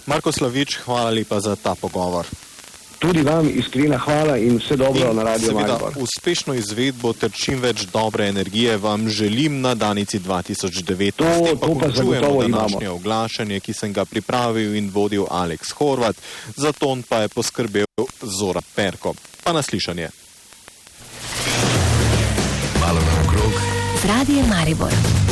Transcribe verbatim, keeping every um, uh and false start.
Marko Slavič, hvala lepa za ta pogovor. Tudi vam iskrena hvala in vse dobro in na Radio Maribor. Uspešno izvedbo ter čim več dobre energije vam želim na Danici dva tisoč devet. To, S tem pa to pa končujemo današnje imamo. oglašanje, ki sem ga pripravil in vodil Aleks Horvat, za ton pa je poskrbel Zoran Perko. Pa naslišanje. Malo naokrog. Z Radiem Maribor.